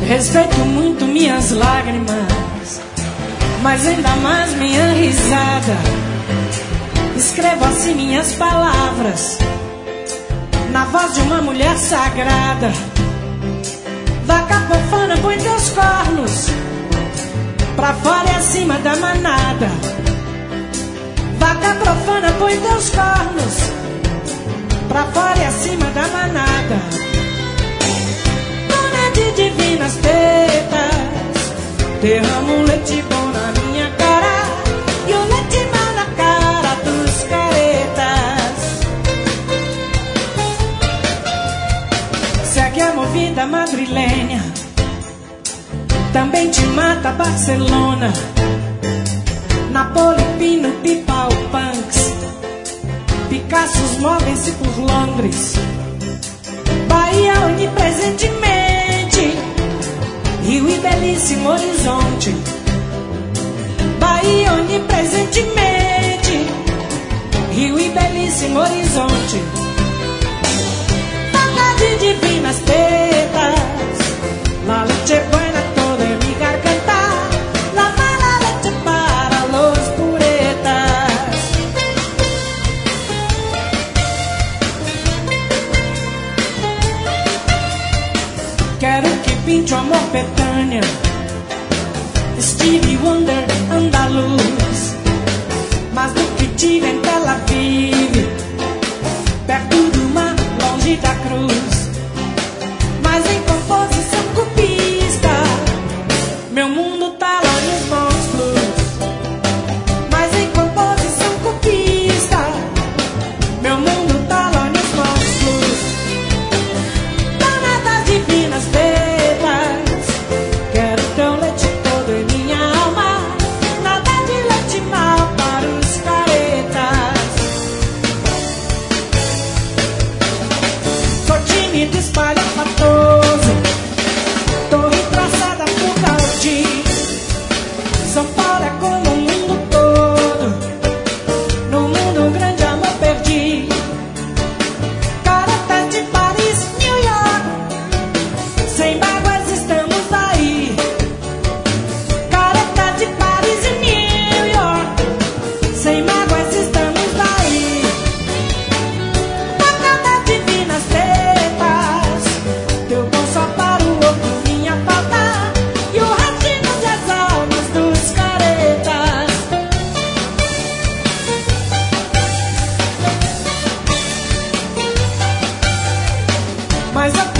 Respeito muito minhas lágrimas, mas ainda mais minha risada. Escrevo assim minhas palavras na voz de uma mulher sagrada. Vaca profana, põe teus cornos pra fora e acima da manada. Vaca profana, põe teus cornos pra fora e acima da manada. Dona de divinas tetas, derrama um leite bom na minha cara e o leite mal na cara dos caretas. Segue a movida madrilenha, também te mata Barcelona, Napoli, Pino, Pipa, o Punks, Picassos movem-se por Londres, Bahia onipresentemente, Rio e belíssimo horizonte. Bahia onipresentemente, Rio e belíssimo horizonte. Vaca de divinas tetas, la leche buena toda en mi garganta, la mala leche para los puretas. Quero que pinte o amor Betânia, Stevie Wonder andaluz, mas do que tive em Tel Aviv, perto do mar, longe da cruz, mas em composição cubista, meu mundo tá lá nos bons blues. Mas em composição cubista, meu mundo tá lá nos bons blues. Dona das divinas tetas, quero teu leite todo em minha alma, nada de leite mal para os caretas. Sou tímido, espalhafatoso, torre traçada por Gaudí. São Paulo é como o mundo todo, no mundo grande amor perdi. Caretas de Paris, New York, sem mágoas estamos aí. Caretas de Paris e New York, sem mágoas estamos aí. Vaca das divinas tetas, teu bom só para o outro vinha faltar, e o restinho das almas dos caretas. Mas a